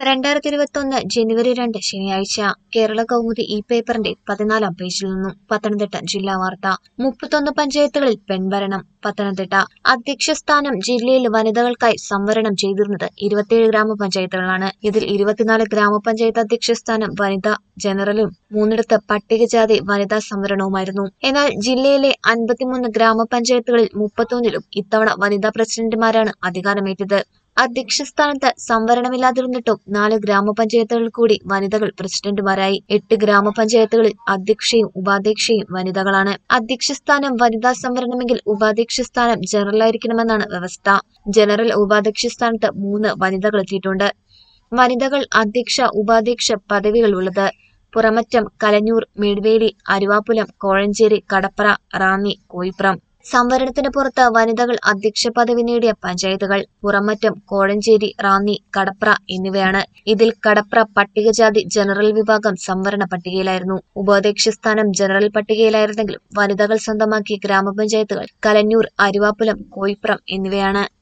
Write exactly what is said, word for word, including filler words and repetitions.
രണ്ടായിരത്തി ഇരുപത്തൊന്ന് ജനുവരി രണ്ട് ശനിയാഴ്ച കേരള കൗമുദി ഈ പേപ്പറിന്റെ പതിനാലാം പേജിൽ നിന്നും പത്തനംതിട്ട ജില്ലാ വാർത്ത. മുപ്പത്തൊന്ന് പഞ്ചായത്തുകളിൽ പെൺഭരണം. പത്തനംതിട്ട അധ്യക്ഷ സ്ഥാനം ജില്ലയിൽ വനിതകൾക്കായി സംവരണം ചെയ്തിരുന്നത് ഇരുപത്തിയേഴ് ഗ്രാമപഞ്ചായത്തുകളാണ്. ഇതിൽ ഇരുപത്തിനാല് ഗ്രാമപഞ്ചായത്ത് അധ്യക്ഷ സ്ഥാനം വനിതാ ജനറലും മൂന്നിടത്ത് പട്ടികജാതി വനിതാ സംവരണവുമായിരുന്നു. എന്നാൽ ജില്ലയിലെ അൻപത്തിമൂന്ന് ഗ്രാമപഞ്ചായത്തുകളിൽ മുപ്പത്തൊന്നിലും ഇത്തവണ വനിതാ പ്രസിഡന്റുമാരാണ് അധികാരമേറ്റത്. അധ്യക്ഷ സ്ഥാനത്ത് സംവരണമില്ലാതിരുന്നിട്ടും നാല് ഗ്രാമപഞ്ചായത്തുകളിൽ കൂടി വനിതകൾ പ്രസിഡന്റുമാരായി. എട്ട് ഗ്രാമപഞ്ചായത്തുകളിൽ അധ്യക്ഷയും ഉപാധ്യക്ഷയും വനിതകളാണ്. അധ്യക്ഷ സ്ഥാനം വനിതാ സംവരണമെങ്കിൽ ഉപാധ്യക്ഷ സ്ഥാനം ജനറലായിരിക്കണമെന്നാണ് വ്യവസ്ഥ. ജനറൽ ഉപാധ്യക്ഷ സ്ഥാനത്ത് മൂന്ന് വനിതകൾ എത്തിയിട്ടുണ്ട്. വനിതകൾ അധ്യക്ഷ ഉപാധ്യക്ഷ പദവികളുള്ളത് പുറമറ്റം, കലഞ്ഞൂർ, മേടുവേലി, അരുവാപ്പുലം, കോഴഞ്ചേരി, കടപ്ര, റാന്നി, കോയിപ്രം. സംവരണത്തിന് പുറത്ത് വനിതകൾ അധ്യക്ഷ പദവി നേടിയ പഞ്ചായത്തുകൾ പുറമറ്റം, കോഴഞ്ചേരി, റാന്നി, കടപ്ര എന്നിവയാണ്. ഇതിൽ കടപ്ര പട്ടികജാതി ജനറൽ വിഭാഗം സംവരണ പട്ടികയിലായിരുന്നു. ഉപാധ്യക്ഷ സ്ഥാനം ജനറൽ പട്ടികയിലായിരുന്നെങ്കിലും വനിതകൾ സ്വന്തമാക്കിയ ഗ്രാമപഞ്ചായത്തുകൾ കലഞ്ഞൂർ, അരുവാപ്പുലം, കോയിപ്രം എന്നിവയാണ്.